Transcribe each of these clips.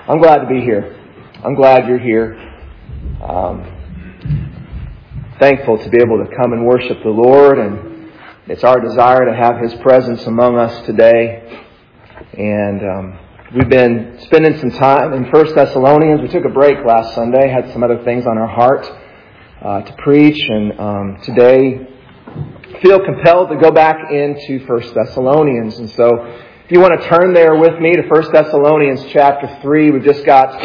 I'm glad to be here. I'm glad you're here. Thankful to be able to come and worship the Lord, and it's our desire to have His presence among us today. And we've been spending some time in 1 Thessalonians. We took a break last Sunday, had some other things on our heart to preach, and today feel compelled to go back into 1 Thessalonians. And so if you want to turn there with me to 1 Thessalonians chapter 3, we've just got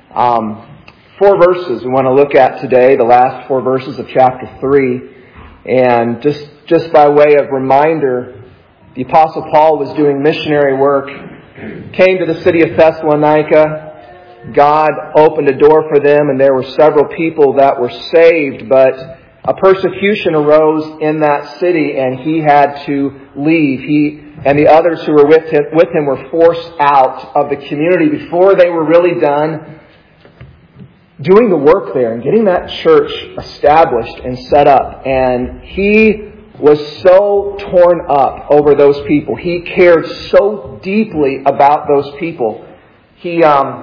4 verses we want to look at today, the last 4 verses of chapter 3. And just by way of reminder, the Apostle Paul was doing missionary work, came to the city of Thessalonica. God opened a door for them, and there were several people that were saved, but a persecution arose in that city, and he had to leave. He and the others who were with him were forced out of the community before they were really done doing the work there and getting that church established and set up. And he was so torn up over those people. He cared so deeply about those people. He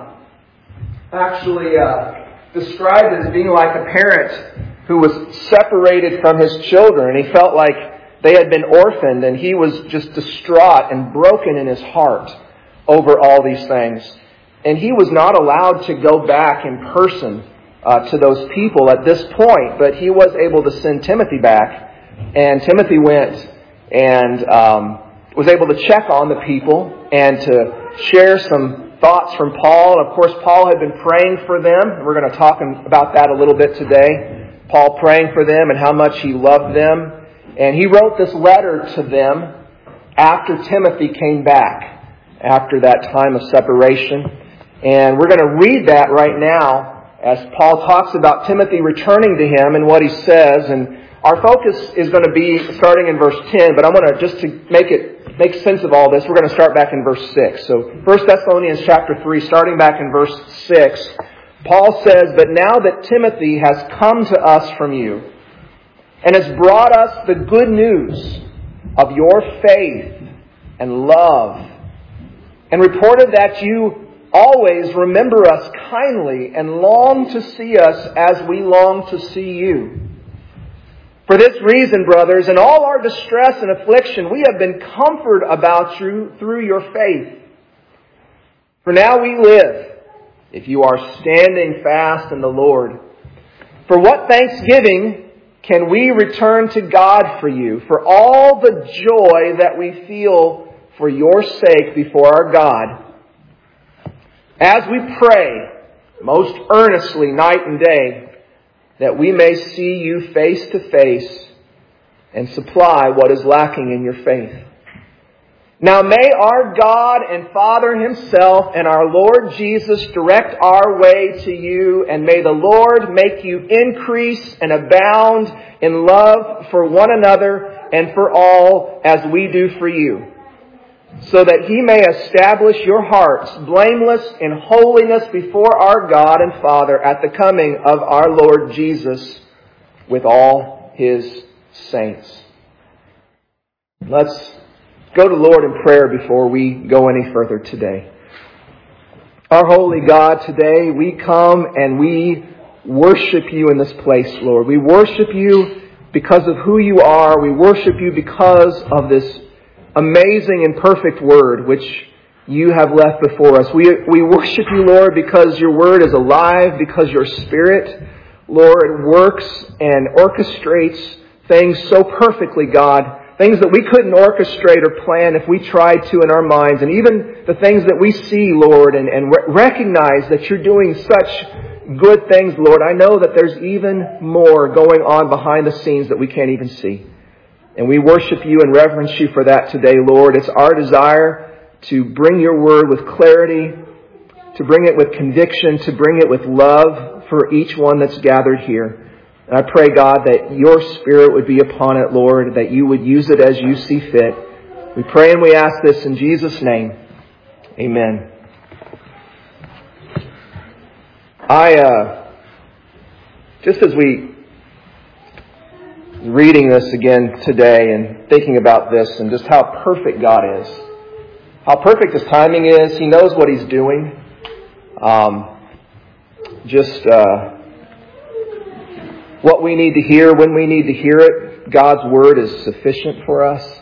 actually described it as being like a parent who was separated from his children. And he felt like they had been orphaned, and he was just distraught and broken in his heart over all these things. And he was not allowed to go back in person to those people at this point, but he was able to send Timothy back. And Timothy went and was able to check on the people and to share some thoughts from Paul. And of course, Paul had been praying for them. We're going to talk about that a little bit today. Paul praying for them and how much he loved them. And he wrote this letter to them after Timothy came back, after that time of separation. And we're going to read that right now as Paul talks about Timothy returning to him and what he says. And our focus is going to be starting in verse 10, but I want to, just to make sense of all this, we're going to start back in verse 6. So 1 Thessalonians chapter 3, starting back in verse 6, Paul says, "But now that Timothy has come to us from you and has brought us the good news of your faith and love, and reported that you always remember us kindly and long to see us as we long to see you. For this reason, brothers, in all our distress and affliction, we have been comforted about you through your faith. For now we live, if you are standing fast in the Lord. For what thanksgiving can we return to God for you, for all the joy that we feel for your sake before our God, as we pray most earnestly night and day, that we may see you face to face and supply what is lacking in your faith. Now may our God and Father Himself and our Lord Jesus direct our way to you, and may the Lord make you increase and abound in love for one another and for all, as we do for you, so that He may establish your hearts blameless in holiness before our God and Father at the coming of our Lord Jesus with all His saints." Let's go to the Lord in prayer before we go any further today. Our holy God, today we come and we worship you in this place, Lord. We worship you because of who you are. We worship you because of this amazing and perfect word which you have left before us. We worship you, Lord, because your word is alive, because your Spirit, Lord, works and orchestrates things so perfectly, God. Things that we couldn't orchestrate or plan if we tried to in our minds. And even the things that we see, Lord, and recognize that you're doing such good things, Lord. I know that there's even more going on behind the scenes that we can't even see. And we worship you and reverence you for that today, Lord. It's our desire to bring your word with clarity, to bring it with conviction, to bring it with love for each one that's gathered here. And I pray, God, that your Spirit would be upon it, Lord, that you would use it as you see fit. We pray and we ask this in Jesus' name. Amen. Just as we reading this again today and thinking about this and just how perfect God is, how perfect His timing is. He knows what He's doing. What we need to hear, when we need to hear it. God's Word is sufficient for us.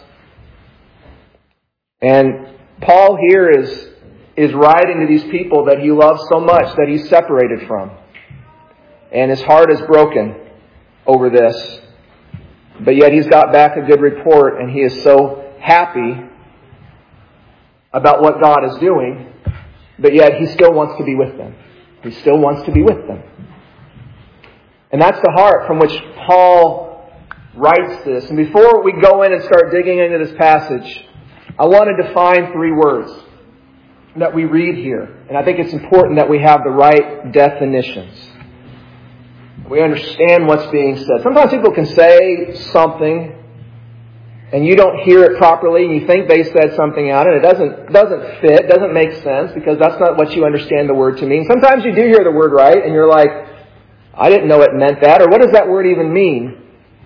And Paul here is writing to these people that he loves so much that he's separated from. And his heart is broken over this. But yet he's got back a good report, and he is so happy about what God is doing. But yet he still wants to be with them. He still wants to be with them. And that's the heart from which Paul writes this. And before we go in and start digging into this passage, I want to define 3 words that we read here. And I think it's important that we have the right definitions. We understand what's being said. Sometimes people can say something and you don't hear it properly and you think they said something out and it doesn't fit, doesn't make sense because that's not what you understand the word to mean. Sometimes you do hear the word right and you're like, I didn't know it meant that, or what does that word even mean?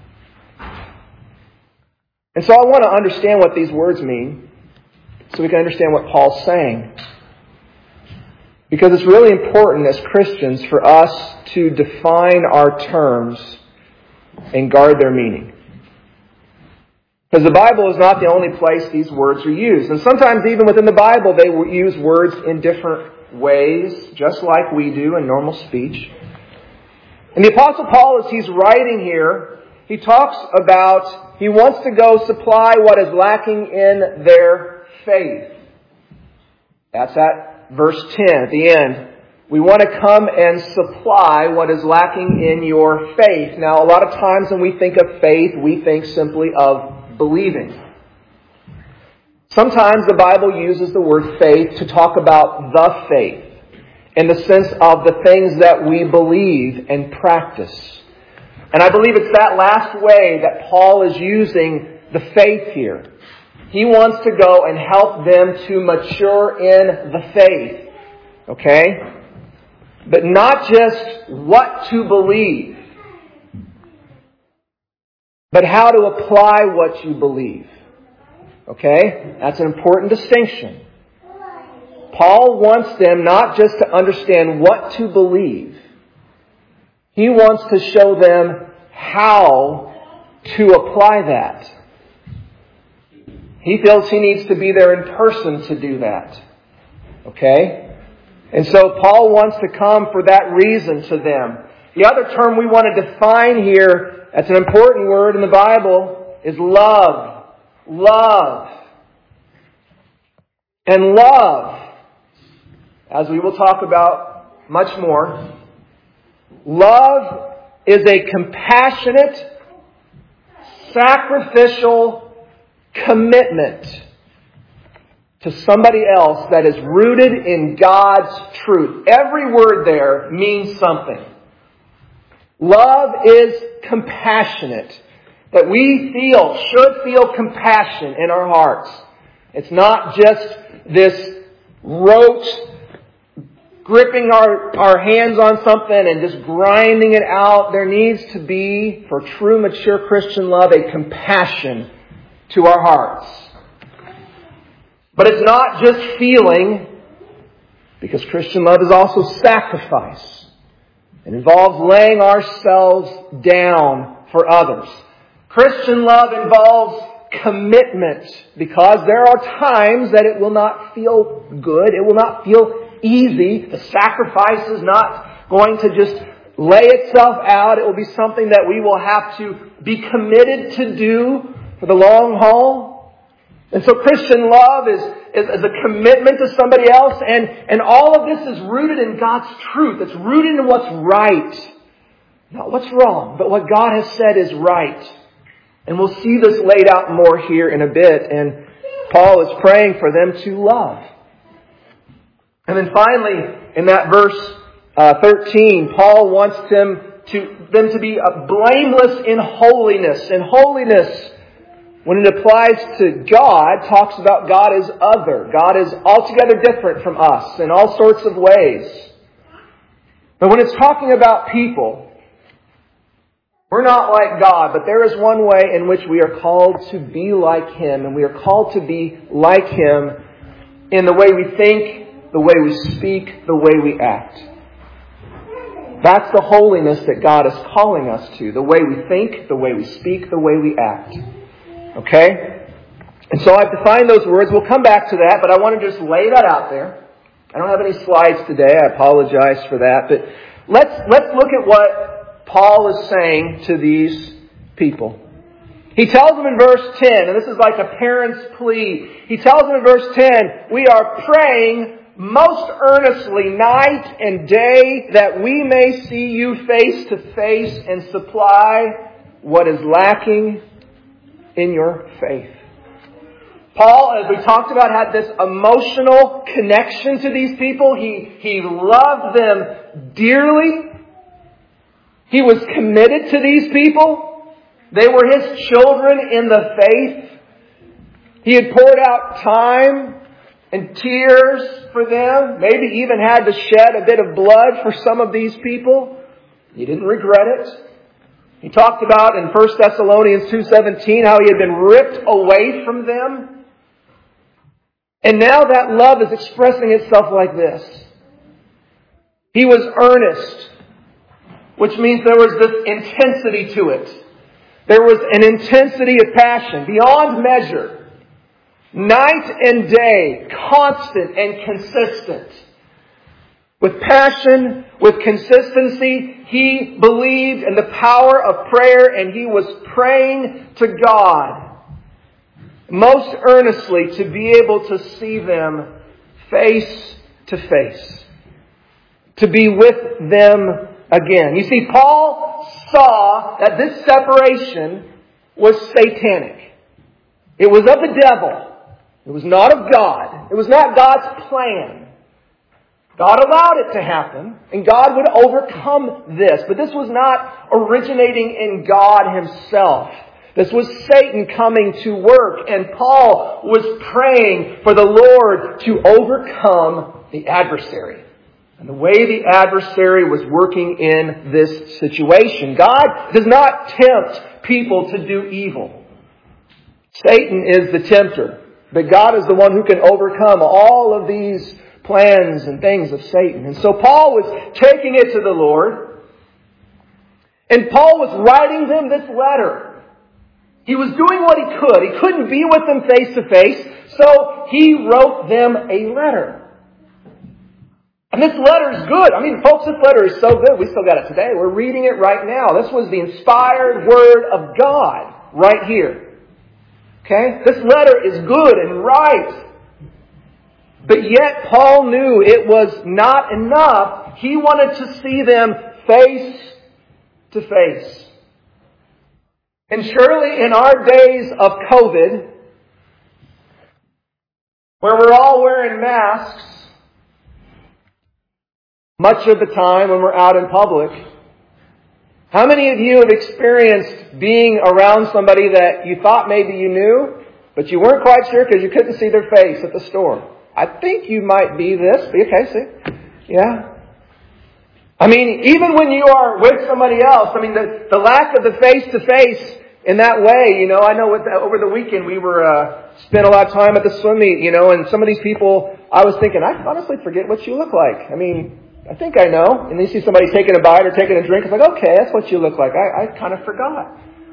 And so I want to understand what these words mean so we can understand what Paul's saying. Because it's really important as Christians for us to define our terms and guard their meaning. Because the Bible is not the only place these words are used. And sometimes even within the Bible they use words in different ways, just like we do in normal speech. And the Apostle Paul, as he's writing here, he talks about he wants to go supply what is lacking in their faith. That's at verse 10 at the end. We want to come and supply what is lacking in your faith. Now, a lot of times when we think of faith, we think simply of believing. Sometimes the Bible uses the word faith to talk about the faith in the sense of the things that we believe and practice. And I believe it's that last way that Paul is using the faith here. He wants to go and help them to mature in the faith. Okay? But not just what to believe, but how to apply what you believe. Okay? That's an important distinction. Paul wants them not just to understand what to believe. He wants to show them how to apply that. He feels he needs to be there in person to do that. Okay? And so Paul wants to come for that reason to them. The other term we want to define here, that's an important word in the Bible, is love. Love. And love, as we will talk about much more, love is a compassionate, sacrificial commitment to somebody else that is rooted in God's truth. Every word there means something. Love is compassionate. That we should feel compassion in our hearts. It's not just this rote gripping our hands on something and just grinding it out. There needs to be, for true mature Christian love, a compassion to our hearts. But it's not just feeling, because Christian love is also sacrifice. It involves laying ourselves down for others. Christian love involves commitment, because there are times that it will not feel good. It will not feel easy. The sacrifice is not going to just lay itself out. It will be something that we will have to be committed to do for the long haul. And so Christian love is a commitment to somebody else. And all of this is rooted in God's truth. It's rooted in what's right. Not what's wrong, but what God has said is right. And we'll see this laid out more here in a bit. And Paul is praying for them to love. And then finally, in that verse 13, Paul wants them to be blameless in holiness. And holiness, when it applies to God, talks about God is other. God is altogether different from us in all sorts of ways. But when it's talking about people, we're not like God, but there is one way in which we are called to be like Him. And we are called to be like Him in the way we think, the way we speak, the way we act. That's the holiness that God is calling us to. The way we think, the way we speak, the way we act. Okay? And so I've defined those words. We'll come back to that, but I want to just lay that out there. I don't have any slides today. I apologize for that. But let's look at what Paul is saying to these people. He tells them in verse 10, and this is like a parent's plea. He tells them in verse 10, we are praying most earnestly night and day that we may see you face to face and supply what is lacking in your faith. Paul, as we talked about, had this emotional connection to these people. He loved them dearly. He was committed to these people. They were his children in the faith. He had poured out time and tears for them. Maybe even had to shed a bit of blood for some of these people. He didn't regret it. He talked about in 1 Thessalonians 2:17 how he had been ripped away from them. And now that love is expressing itself like this. He was earnest, which means there was this intensity to it. There was an intensity of passion beyond measure. Night and day, constant and consistent. With passion, with consistency, he believed in the power of prayer and he was praying to God most earnestly to be able to see them face to face. To be with them again. You see, Paul saw that this separation was satanic. It was of the devil. It was not of God. It was not God's plan. God allowed it to happen, and God would overcome this. But this was not originating in God Himself. This was Satan coming to work, and Paul was praying for the Lord to overcome the adversary. And the way the adversary was working in this situation. God does not tempt people to do evil. Satan is the tempter. But God is the one who can overcome all of these plans and things of Satan. And so Paul was taking it to the Lord. And Paul was writing them this letter. He was doing what he could. He couldn't be with them face to face. So he wrote them a letter. And this letter is good. I mean, folks, this letter is so good. We still got it today. We're reading it right now. This was the inspired Word of God right here. Okay? This letter is good and right. But yet Paul knew it was not enough. He wanted to see them face to face. And surely in our days of COVID, where we're all wearing masks much of the time when we're out in public, how many of you have experienced being around somebody that you thought maybe you knew, but you weren't quite sure because you couldn't see their face at the store? I think you might be this. Okay, see? Yeah. I mean, even when you are with somebody else, I mean, the lack of the face-to-face in that way, I know over the weekend we were spent a lot of time at the swim meet, and some of these people, I was thinking, I honestly forget what you look like. I mean, I think I know. And then you see somebody taking a bite or taking a drink, it's like, okay, that's what you look like. I kind of forgot.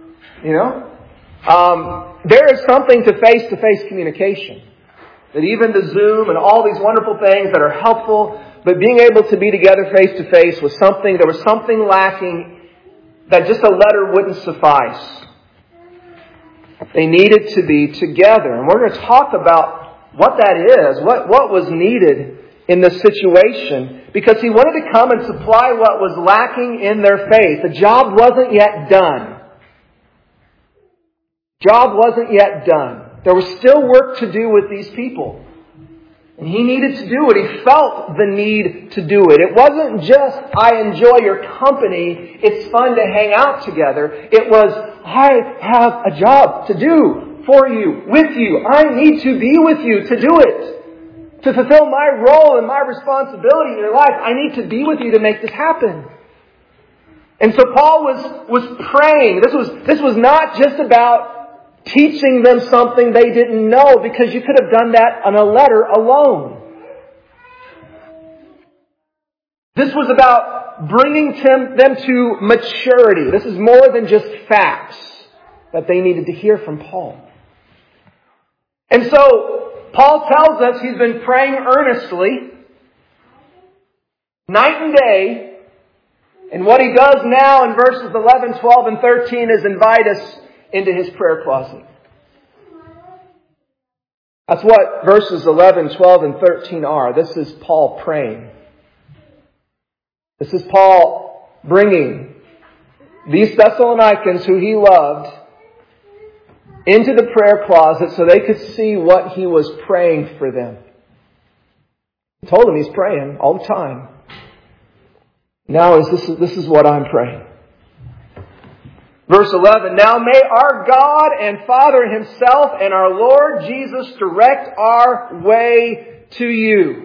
There is something to face-to-face communication. That even the Zoom and all these wonderful things that are helpful, but being able to be together face-to-face was something, there was something lacking that just a letter wouldn't suffice. They needed to be together. And we're going to talk about what that is, what was needed in this situation, because he wanted to come and supply what was lacking in their faith. The job wasn't yet done. Job wasn't yet done. There was still work to do with these people. And he needed to do it. He felt the need to do it. It wasn't just, I enjoy your company, it's fun to hang out together. It was, I have a job to do for you, with you. I need to be with you to do it. To fulfill my role and my responsibility in your life, I need to be with you to make this happen. And so Paul was praying. This was not just about teaching them something they didn't know, because you could have done that on a letter alone. This was about bringing them to maturity. This is more than just facts that they needed to hear from Paul. And so, Paul tells us he's been praying earnestly, night and day. And what he does now in verses 11, 12, and 13 is invite us into his prayer closet. That's what verses 11, 12, and 13 are. This is Paul praying. This is Paul bringing these Thessalonians who he loved into the prayer closet so they could see what he was praying for them. He told them he's praying all the time. Now this is what I'm praying. Verse 11, now may our God and Father Himself and our Lord Jesus direct our way to you.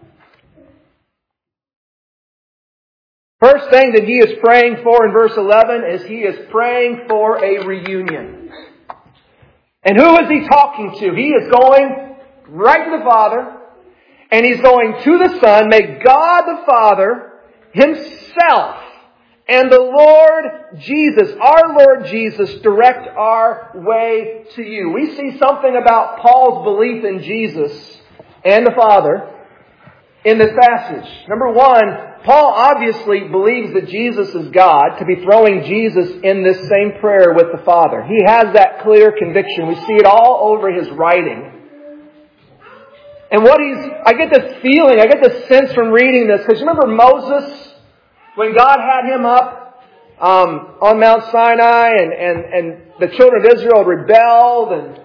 First thing that he is praying for in verse 11 is he is praying for a reunion. And who is he talking to? He is going right to the Father, and he's going to the Son. May God the Father Himself and the Lord Jesus, our Lord Jesus, direct our way to you. We see something about Paul's belief in Jesus and the Father in this passage. Number one, Paul obviously believes that Jesus is God, to be throwing Jesus in this same prayer with the Father. He has that clear conviction. We see it all over his writing. And I get this feeling, I get this sense from reading this, because you remember Moses, when God had him up on Mount Sinai and the children of Israel rebelled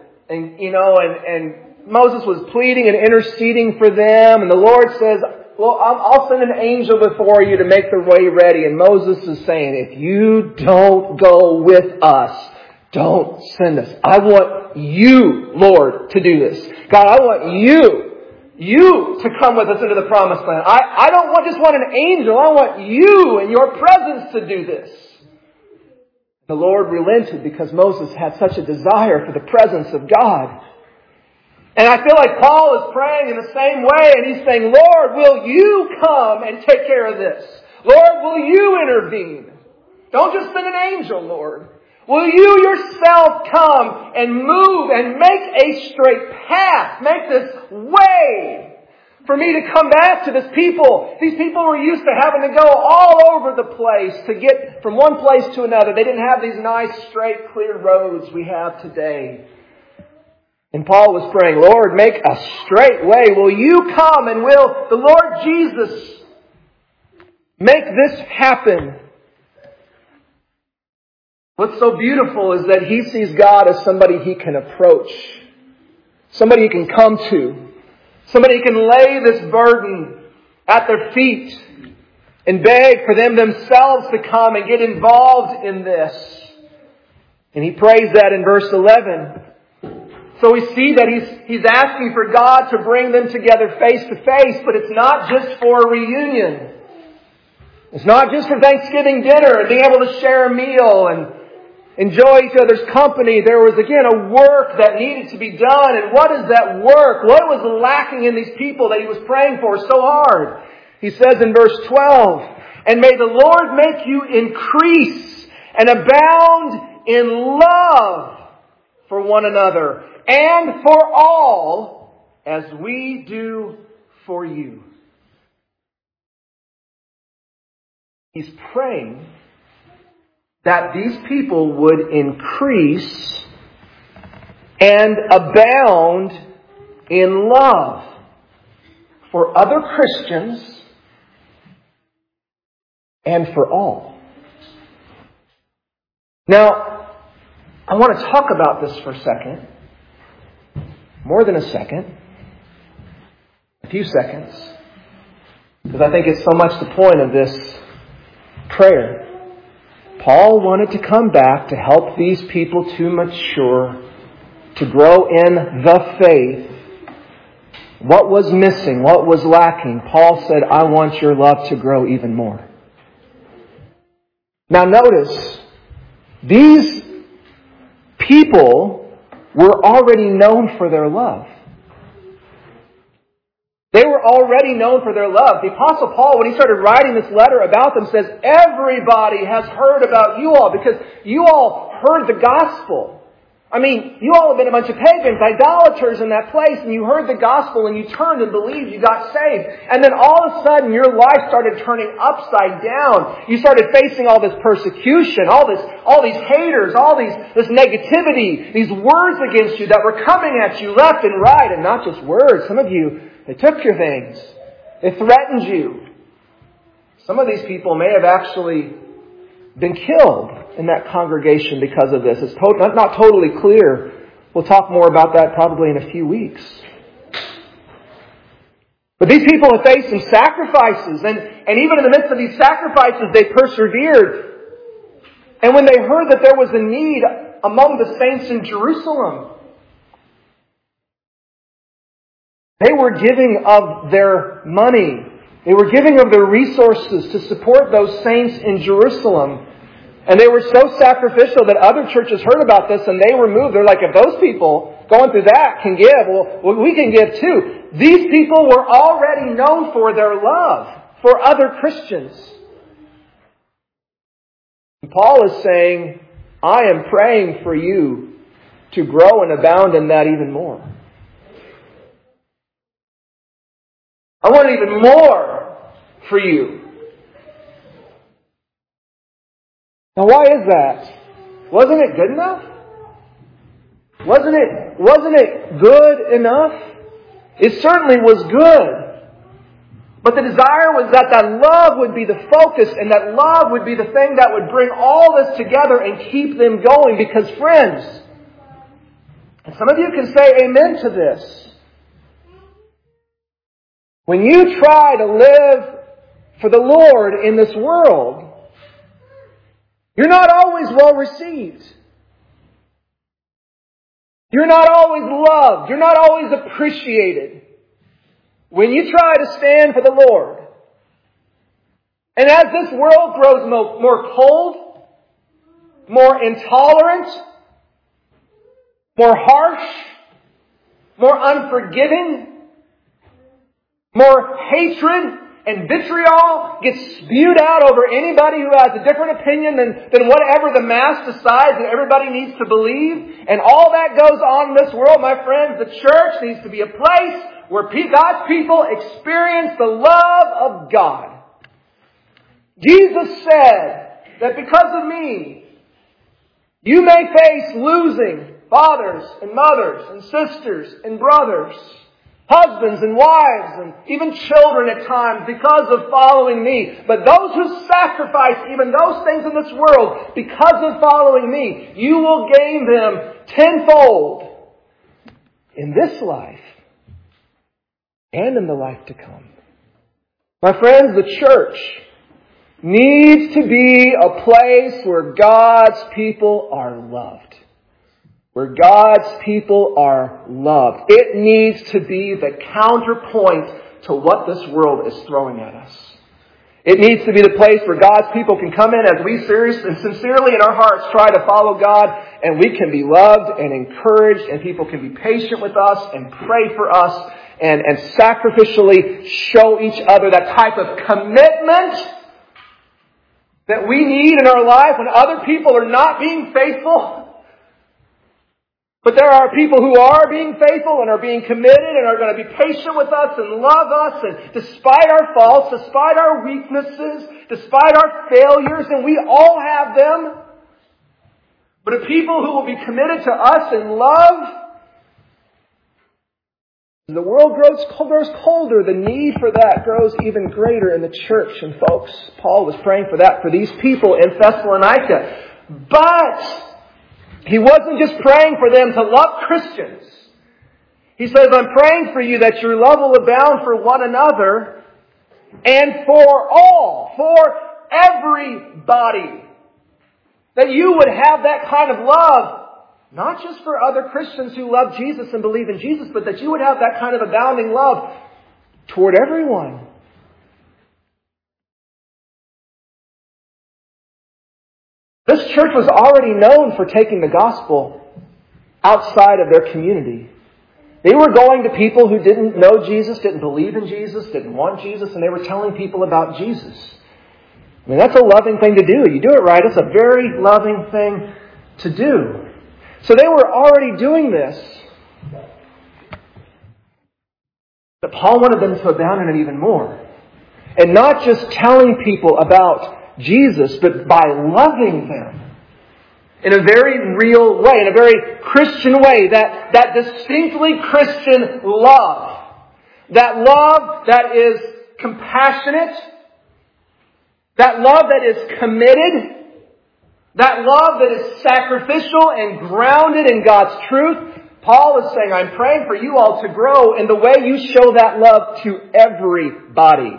and Moses was pleading and interceding for them, and the Lord says, well, I'll send an angel before you to make the way ready. And Moses is saying, if you don't go with us, don't send us. I want you, Lord, to do this. God, I want you to come with us into the promised land. I don't just want an angel. I want you and your presence to do this. The Lord relented because Moses had such a desire for the presence of God. And I feel like Paul is praying in the same way, and he's saying, Lord, will you come and take care of this? Lord, will you intervene? Don't just send an angel, Lord. Will you yourself come and move and make a straight path, make this way for me to come back to this people? These people were used to having to go all over the place to get from one place to another. They didn't have these nice, straight, clear roads we have today. And Paul was praying, Lord, make a straight way. Will you come and will the Lord Jesus make this happen? What's so beautiful is that he sees God as somebody he can approach, somebody he can come to, somebody he can lay this burden at their feet and beg for them themselves to come and get involved in this. And he prays that in verse 11. So we see that he's asking for God to bring them together face to face, but it's not just for a reunion. It's not just for Thanksgiving dinner and being able to share a meal and enjoy each other's company. There was, again, a work that needed to be done. And what is that work? What was lacking in these people that he was praying for so hard? He says in verse 12, and may the Lord make you increase and abound in love for one another and for all as we do for you. He's praying that these people would increase and abound in love for other Christians and for all. Now, I want to talk about this for a second. More than a second. A few seconds. Because I think it's so much the point of this prayer. Paul wanted to come back to help these people to mature, to grow in the faith. What was missing? What was lacking? Paul said, I want your love to grow even more. Now notice, these people were already known for their love. They were already known for their love. The Apostle Paul, when he started writing this letter about them, says, everybody has heard about you all because you all heard the gospel. I mean, you all have been a bunch of pagans, idolaters in that place, and you heard the gospel and you turned and believed, you got saved. And then all of a sudden your life started turning upside down. You started facing all this persecution, all these haters, this negativity, these words against you that were coming at you left and right, and not just words. Some of you, they took your things. They threatened you. Some of these people may have actually been killed in that congregation because of this. It's not totally clear. We'll talk more about that probably in a few weeks. But these people have faced some sacrifices, and even in the midst of these sacrifices, they persevered. And when they heard that there was a need among the saints in Jerusalem, they were giving of their money. They were giving of their resources to support those saints in Jerusalem. And they were so sacrificial that other churches heard about this and they were moved. They're like, if those people going through that can give, well, we can give too. These people were already known for their love for other Christians. And Paul is saying, I am praying for you to grow and abound in that even more. I want even more for you. Now, why is that? Wasn't it good enough? Wasn't it good enough? It certainly was good. But the desire was that love would be the focus, and that love would be the thing that would bring all this together and keep them going. Because, friends, and some of you can say amen to this, when you try to live for the Lord in this world, you're not always well received. You're not always loved. You're not always appreciated when you try to stand for the Lord. And as this world grows more cold, more intolerant, more harsh, more unforgiving, more hatred and vitriol gets spewed out over anybody who has a different opinion than whatever the mass decides that everybody needs to believe. And all that goes on in this world, my friends. The church needs to be a place where God's people experience the love of God. Jesus said that because of me, you may face losing fathers and mothers and sisters and brothers, husbands and wives, and even children at times because of following me. But those who sacrifice even those things in this world because of following me, you will gain them tenfold in this life and in the life to come. My friends, the church needs to be a place where God's people are loved. Where God's people are loved. It needs to be the counterpoint to what this world is throwing at us. It needs to be the place where God's people can come in as we seriously and sincerely in our hearts try to follow God, and we can be loved and encouraged, and people can be patient with us and pray for us and sacrificially show each other that type of commitment that we need in our life when other people are not being faithful. But there are people who are being faithful and are being committed and are going to be patient with us and love us, and despite our faults, despite our weaknesses, despite our failures, and we all have them. But a people who will be committed to us in love. As the world grows colder, the need for that grows even greater in the church. And folks, Paul was praying for that for these people in Thessalonica. But he wasn't just praying for them to love Christians. He says, I'm praying for you that your love will abound for one another and for all, for everybody. That you would have that kind of love, not just for other Christians who love Jesus and believe in Jesus, but that you would have that kind of abounding love toward everyone. This church was already known for taking the gospel outside of their community. They were going to people who didn't know Jesus, didn't believe in Jesus, didn't want Jesus, and they were telling people about Jesus. I mean, that's a loving thing to do. You do it right, it's a very loving thing to do. So they were already doing this. But Paul wanted them to abound in it even more. And not just telling people about Jesus, but by loving them in a very real way, in a very Christian way, that distinctly Christian love. That love that is compassionate, that love that is committed, that love that is sacrificial and grounded in God's truth. Paul is saying, I'm praying for you all to grow in the way you show that love to everybody.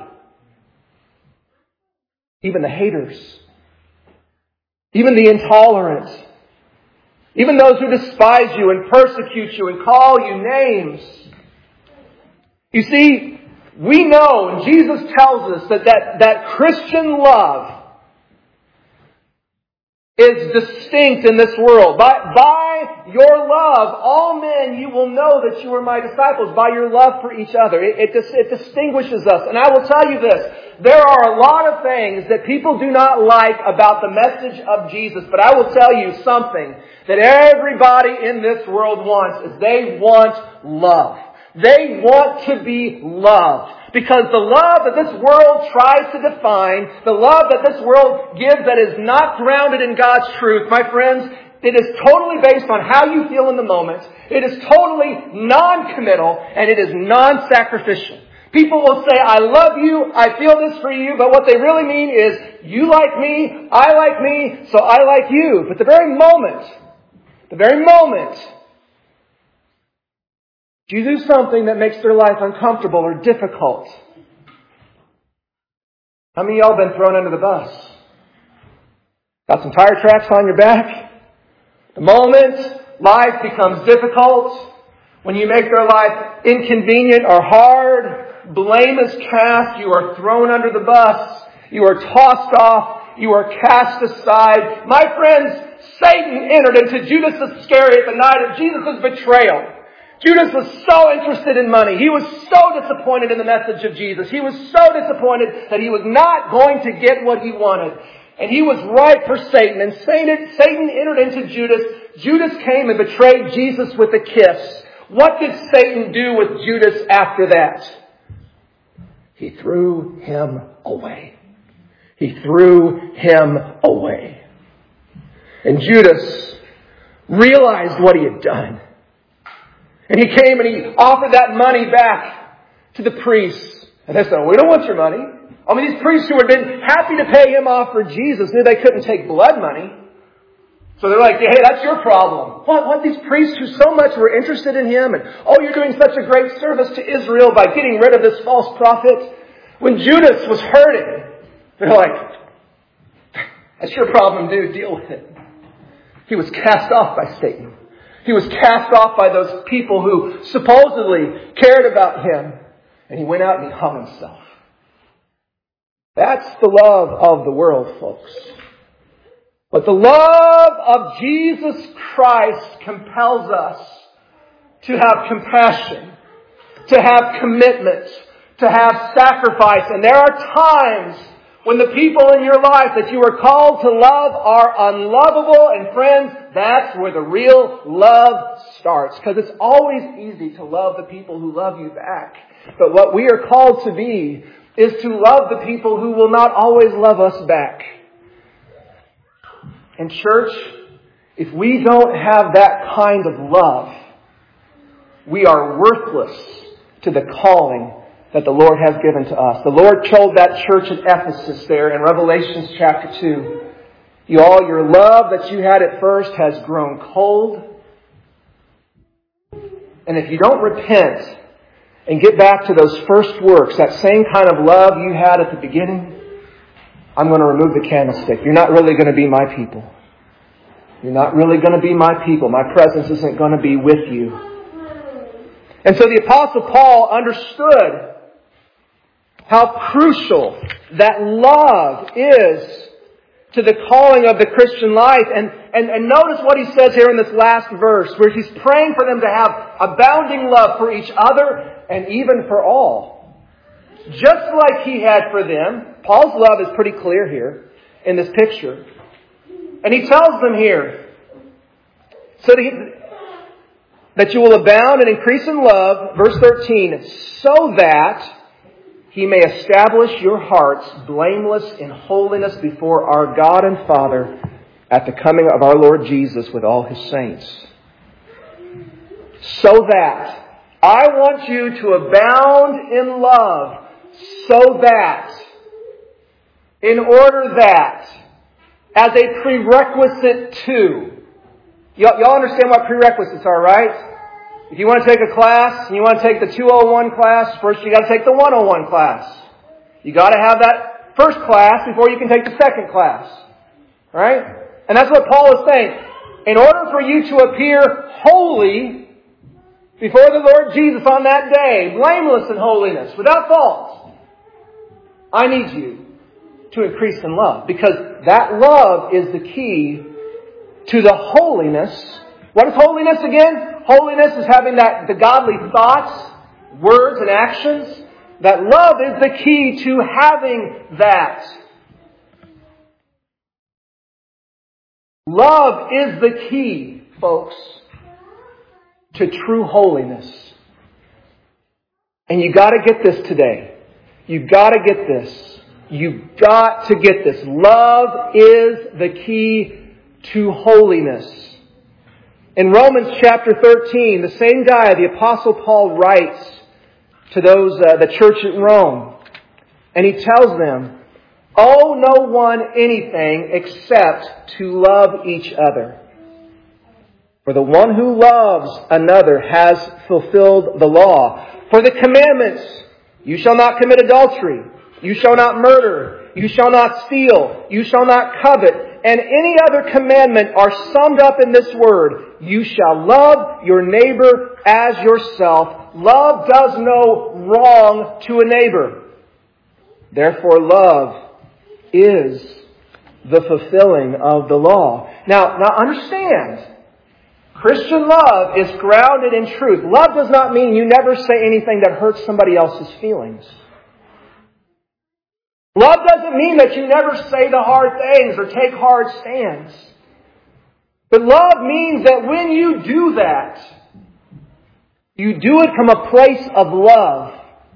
Even the haters. Even the intolerant. Even those who despise you and persecute you and call you names. You see, we know, and Jesus tells us that Christian love is distinct in this world. By your love, all men, you will know that you are my disciples, by your love for each other. It distinguishes us. And I will tell you this, there are a lot of things that people do not like about the message of Jesus, but I will tell you something that everybody in this world wants, is they want love. They want to be loved. Because the love that this world tries to define, the love that this world gives that is not grounded in God's truth, my friends, it is totally based on how you feel in the moment. It is totally non-committal, and it is non-sacrificial. People will say, I love you, I feel this for you, but what they really mean is, you like me, so I like you. But the very moment you do something that makes their life uncomfortable or difficult. How many of y'all been thrown under the bus? Got some tire tracks on your back? The moment life becomes difficult, when you make their life inconvenient or hard, blame is cast, you are thrown under the bus, you are tossed off, you are cast aside. My friends, Satan entered into Judas Iscariot the night of Jesus' betrayal. Judas was so interested in money. He was so disappointed in the message of Jesus. He was so disappointed that he was not going to get what he wanted. And he was ripe for Satan. And Satan entered into Judas. Judas came and betrayed Jesus with a kiss. What did Satan do with Judas after that? He threw him away. He threw him away. And Judas realized what he had done. And he came and he offered that money back to the priests. And they said, we don't want your money. I mean, these priests who had been happy to pay him off for Jesus knew they couldn't take blood money. So they're like, hey, that's your problem. What? These priests who so much were interested in him, and you're doing such a great service to Israel by getting rid of this false prophet. When Judas was hurting, they're like, that's your problem, dude. Deal with it. He was cast off by Satan. He was cast off by those people who supposedly cared about him. And he went out and he hung himself. That's the love of the world, folks. But the love of Jesus Christ compels us to have compassion, to have commitment, to have sacrifice. And there are times when the people in your life that you are called to love are unlovable. And friends, that's where the real love starts. Because it's always easy to love the people who love you back. But what we are called to be is to love the people who will not always love us back. And church, if we don't have that kind of love, we are worthless to the calling that the Lord has given to us. The Lord told that church at Ephesus there in Revelation chapter 2, your love that you had at first has grown cold. And if you don't repent and get back to those first works, that same kind of love you had at the beginning, I'm going to remove the candlestick. You're not really going to be my people. You're not really going to be my people. My presence isn't going to be with you. And so the Apostle Paul understood how crucial that love is to the calling of the Christian life. And notice what he says here in this last verse, where he's praying for them to have abounding love for each other and even for all. Just like he had for them. Paul's love is pretty clear here in this picture. And he tells them here, so that you will abound and increase in love, verse 13, so that He may establish your hearts blameless in holiness before our God and Father at the coming of our Lord Jesus with all His saints. So that I want you to abound in love, so that, in order that, as a prerequisite to. Y'all understand what prerequisites are, right? If you want to take a class and you want to take the 201 class, first you got to take the 101 class. You got to have that first class before you can take the second class. Right? And that's what Paul is saying. In order for you to appear holy before the Lord Jesus on that day, blameless in holiness, without fault, I need you to increase in love. Because that love is the key to the holiness. What is holiness again? Holiness is having the godly thoughts, words, and actions. That love is the key to having that. Love is the key, folks, to true holiness. And you got to get this today. You got to get this. You've got to get this. Love is the key to holiness. In Romans chapter 13, the same guy, the Apostle Paul, writes to the church at Rome. And he tells them, owe no one anything except to love each other. For the one who loves another has fulfilled the law. For the commandments, you shall not commit adultery, you shall not murder, you shall not steal, you shall not covet, and any other commandment are summed up in this word: you shall love your neighbor as yourself. Love does no wrong to a neighbor. Therefore, love is the fulfilling of the law. Now understand, Christian love is grounded in truth. Love does not mean you never say anything that hurts somebody else's feelings. Love doesn't mean that you never say the hard things or take hard stands. But love means that when you do that, you do it from a place of love,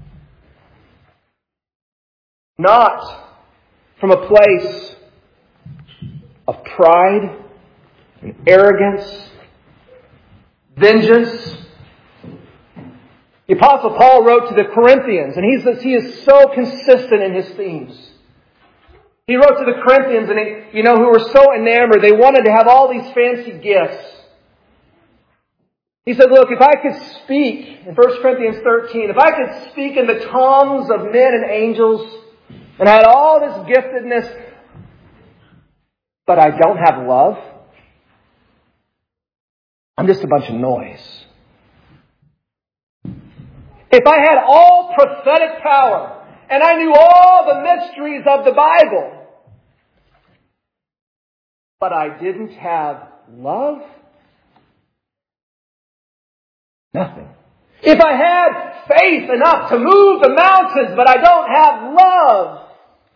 not from a place of pride and arrogance, vengeance. The Apostle Paul wrote to the Corinthians, and he is so consistent in his themes. He wrote to the Corinthians, and who were so enamored, they wanted to have all these fancy gifts. He said, look, if I could speak, in 1 Corinthians 13, if I could speak in the tongues of men and angels, and had all this giftedness, but I don't have love, I'm just a bunch of noise. If I had all prophetic power, and I knew all the mysteries of the Bible, but I didn't have love, nothing. If I had faith enough to move the mountains, but I don't have love,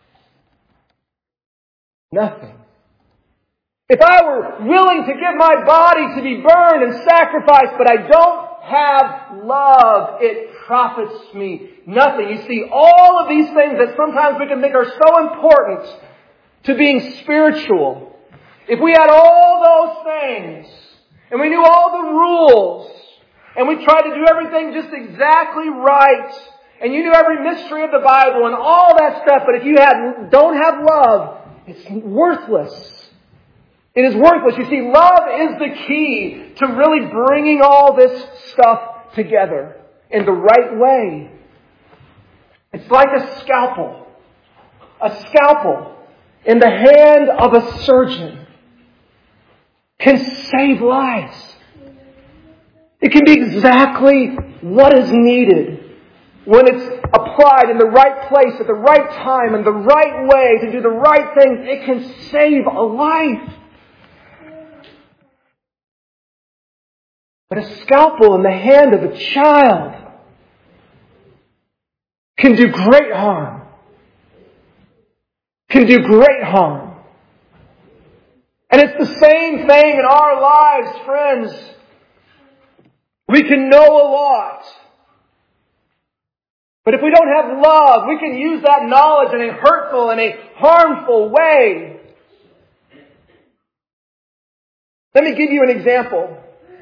nothing. If I were willing to give my body to be burned and sacrificed, but I don't have love, it profits me nothing. You see, all of these things that sometimes we can think are so important to being spiritual, if we had all those things, and we knew all the rules, and we tried to do everything just exactly right, and you knew every mystery of the Bible and all that stuff, but if you don't have love, it's worthless. It is worthless. You see, love is the key to really bringing all this stuff together in the right way. It's like a scalpel. A scalpel in the hand of a surgeon can save lives. It can be exactly what is needed when it's applied in the right place at the right time in the right way to do the right thing. It can save a life. But a scalpel in the hand of a child can do great harm. Can do great harm. And it's the same thing in our lives, friends. We can know a lot. But if we don't have love, we can use that knowledge in a hurtful and a harmful way. Let me give you an example.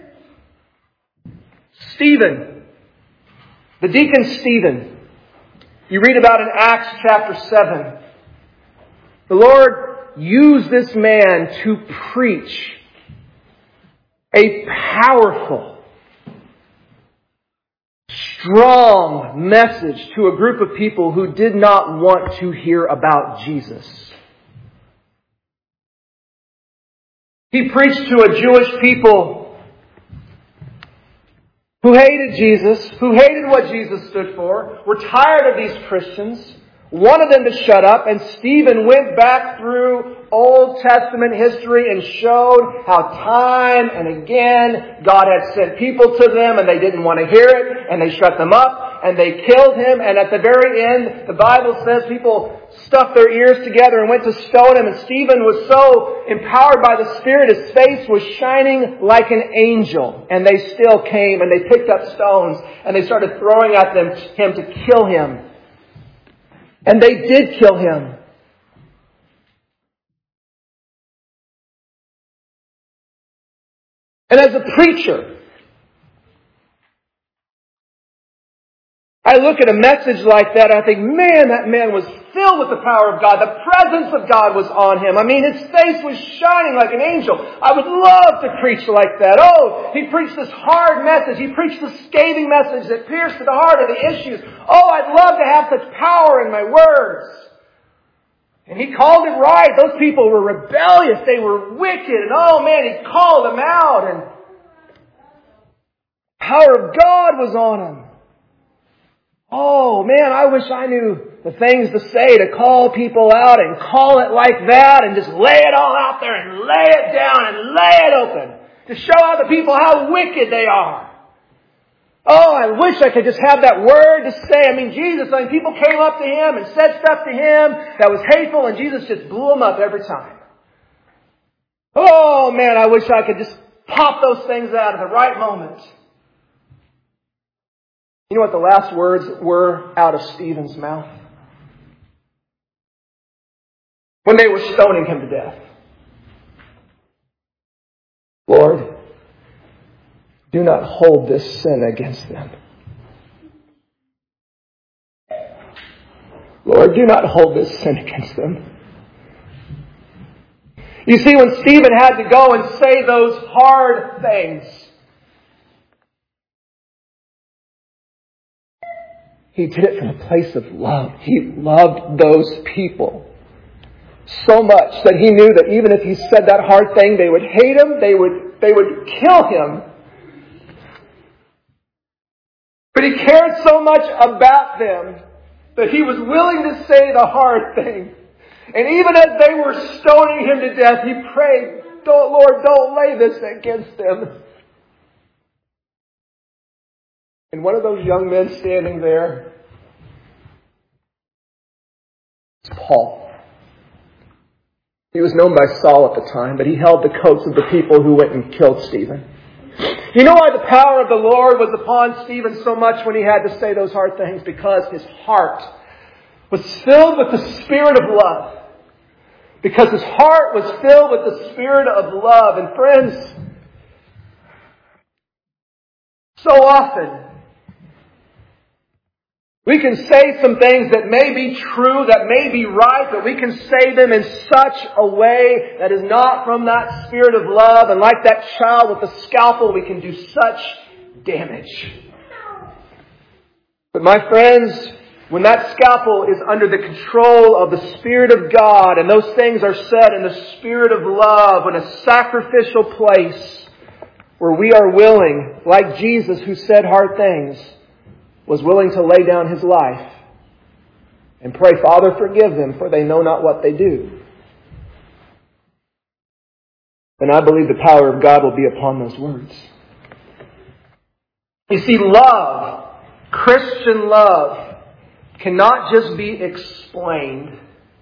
Stephen, the deacon Stephen, you read about in Acts chapter 7. The Lord used this man to preach a powerful, strong message to a group of people who did not want to hear about Jesus. He preached to a Jewish people who hated Jesus, who hated what Jesus stood for, were tired of these Christians, wanted them to shut up, and Stephen went back through Old Testament history and showed how time and again God had sent people to them and they didn't want to hear it, and they shut them up and they killed him, and at the very end the Bible says people stuffed their ears together and went to stone him, and Stephen was so empowered by the Spirit, his face was shining like an angel, and they still came and they picked up stones and they started throwing at him to kill him. And they did kill him. And as a preacher, I look at a message like that and I think, man, that man was filled with the power of God. The presence of God was on him. I mean, his face was shining like an angel. I would love to preach like that. Oh, he preached this hard message. He preached this scathing message that pierced to the heart of the issues. Oh, I'd love to have such power in my words. And he called it right. Those people were rebellious. They were wicked. And oh man, he called them out. And the power of God was on them. Oh man, I wish I knew the things to say to call people out and call it like that and just lay it all out there and lay it down and lay it open to show out the people how wicked they are. Oh, I wish I could just have that word to say. I mean, Jesus, people came up to him and said stuff to him that was hateful, and Jesus just blew them up every time. Oh man, I wish I could just pop those things out at the right moment. You know what the last words were out of Stephen's mouth? When they were stoning him to death. Lord, do not hold this sin against them. Lord, do not hold this sin against them. You see, when Stephen had to go and say those hard things, he did it from a place of love. He loved those people so much that he knew that even if he said that hard thing, they would hate him, they would kill him. But he cared so much about them that he was willing to say the hard thing. And even as they were stoning him to death, he prayed, Lord, don't lay this against them. And one of those young men standing there is Paul. He was known by Saul at the time, but he held the coats of the people who went and killed Stephen. You know why the power of the Lord was upon Stephen so much when he had to say those hard things? Because his heart was filled with the Spirit of love. Because his heart was filled with the Spirit of love. And friends, so often we can say some things that may be true, that may be right, but we can say them in such a way that is not from that Spirit of love. And like that child with the scalpel, we can do such damage. But my friends, when that scalpel is under the control of the Spirit of God, and those things are said in the Spirit of love, in a sacrificial place where we are willing, like Jesus who said hard things, was willing to lay down his life and pray, Father, forgive them, for they know not what they do. And I believe the power of God will be upon those words. You see, love, Christian love, cannot just be explained.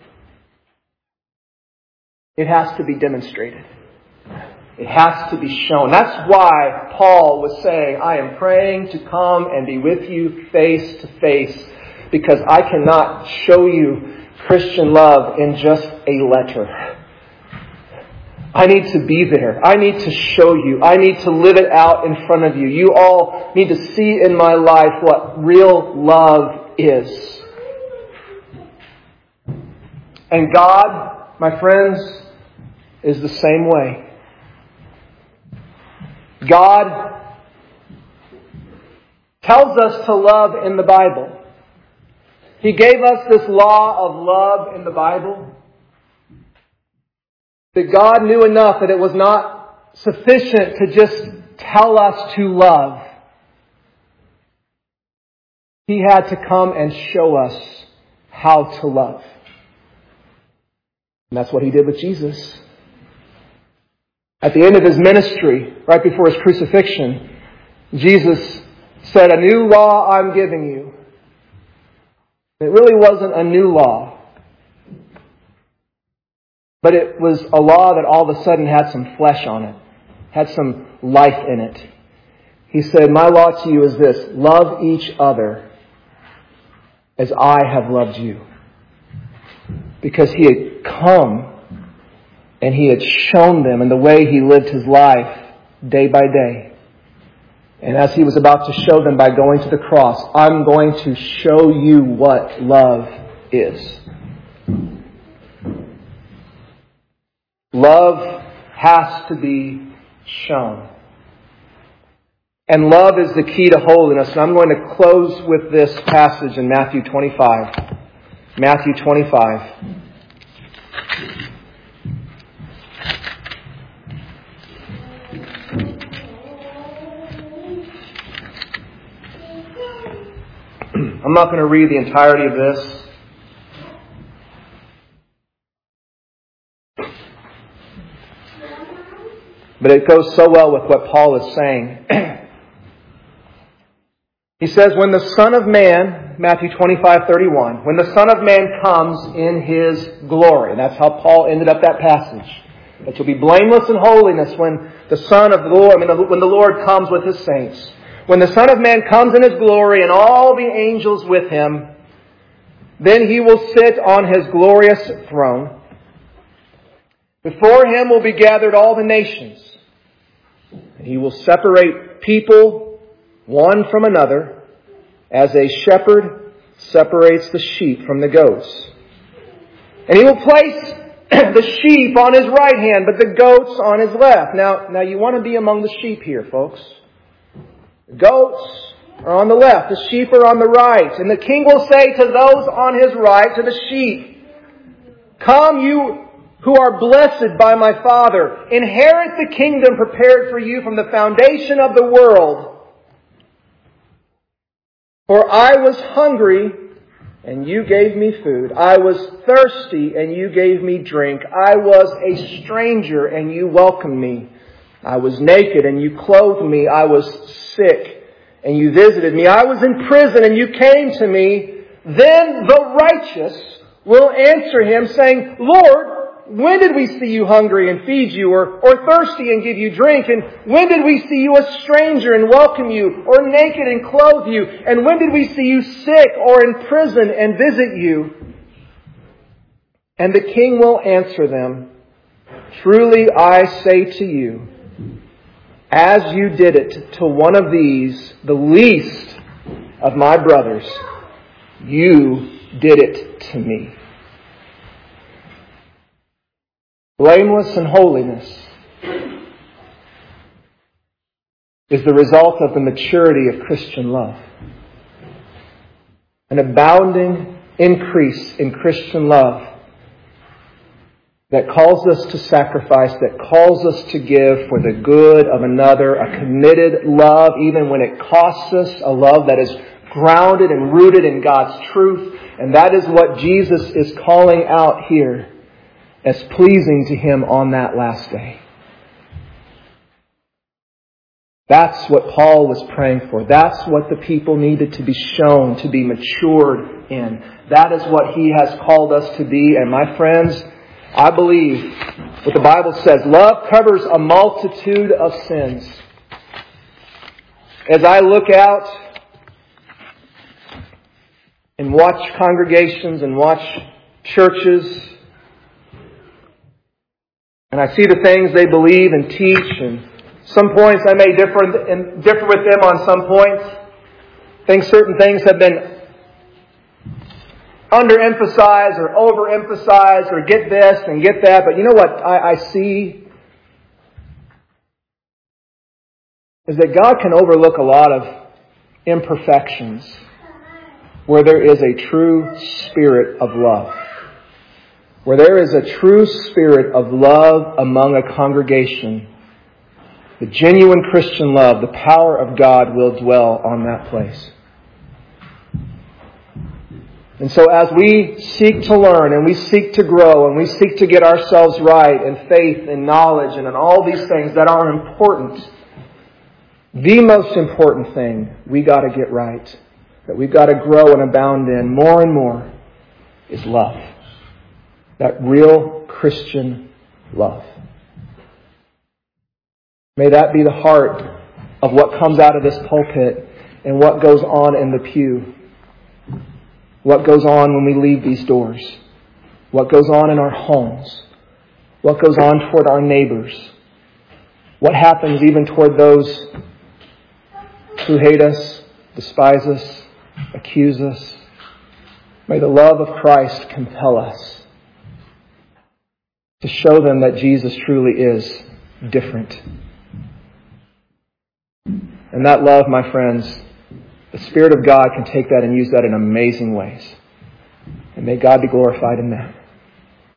It has to be demonstrated. It has to be shown. That's why Paul was saying, I am praying to come and be with you face to face, because I cannot show you Christian love in just a letter. I need to be there. I need to show you. I need to live it out in front of you. You all need to see in my life what real love is. And God, my friends, is the same way. God tells us to love in the Bible. He gave us this law of love in the Bible. That God knew enough that it was not sufficient to just tell us to love. He had to come and show us how to love. And that's what He did with Jesus. At the end of His ministry, right before His crucifixion, Jesus said, "A new law I'm giving you." It really wasn't a new law. But it was a law that all of a sudden had some flesh on it. Had some life in it. He said, "My law to you is this. Love each other as I have loved you." Because He had come and He had shown them in the way He lived His life day by day. And as He was about to show them by going to the cross, I'm going to show you what love is. Love has to be shown. And love is the key to holiness. And I'm going to close with this passage in Matthew 25. Matthew 25. I'm not going to read the entirety of this. But it goes so well with what Paul is saying. He says, when the Son of Man, Matthew 25:31, when the Son of Man comes in His glory. And that's how Paul ended up that passage. That you'll be blameless in holiness when the Son of the Lord, when the Lord comes with His saints. When the Son of Man comes in His glory and all the angels with Him, then He will sit on His glorious throne. Before Him will be gathered all the nations. He will separate people one from another, as a shepherd separates the sheep from the goats. And He will place the sheep on His right hand, but the goats on His left. Now you want to be among the sheep here, folks. The goats are on the left. The sheep are on the right. And the King will say to those on His right, to the sheep, "Come, you who are blessed by my Father, inherit the kingdom prepared for you from the foundation of the world. For I was hungry, and you gave me food. I was thirsty, and you gave me drink. I was a stranger, and you welcomed me. I was naked, and you clothed me. I was sick, and you visited me. I was in prison, and you came to me." Then the righteous will answer Him, saying, "Lord, when did we see you hungry and feed you, or thirsty and give you drink? And when did we see you a stranger and welcome you, or naked and clothe you? And when did we see you sick or in prison and visit you?" And the King will answer them, "Truly I say to you, as you did it to one of these, the least of my brothers, you did it to me." Blameless in holiness is the result of the maturity of Christian love. An abounding increase in Christian love that calls us to sacrifice, that calls us to give for the good of another, a committed love, even when it costs us, a love that is grounded and rooted in God's truth. And that is what Jesus is calling out here as pleasing to Him on that last day. That's what Paul was praying for. That's what the people needed to be shown, to be matured in. That is what He has called us to be. And my friends, I believe what the Bible says, love covers a multitude of sins. As I look out and watch congregations and watch churches, and I see the things they believe and teach, and some points I may differ with them on some points. I think certain things have been underemphasized or overemphasized, or get this and get that. But you know what I see is that God can overlook a lot of imperfections where there is a true spirit of love. Where there is a true spirit of love among a congregation, the genuine Christian love, the power of God will dwell on that place. And so as we seek to learn and we seek to grow and we seek to get ourselves right in faith and knowledge and in all these things that are important, the most important thing we got to get right, that we've got to grow and abound in more and more, is love. That real Christian love. May that be the heart of what comes out of this pulpit and what goes on in the pew. What goes on when we leave these doors. What goes on in our homes. What goes on toward our neighbors. What happens even toward those who hate us, despise us, accuse us. May the love of Christ compel us to show them that Jesus truly is different. And that love, my friends, the Spirit of God can take that and use that in amazing ways. And may God be glorified in that.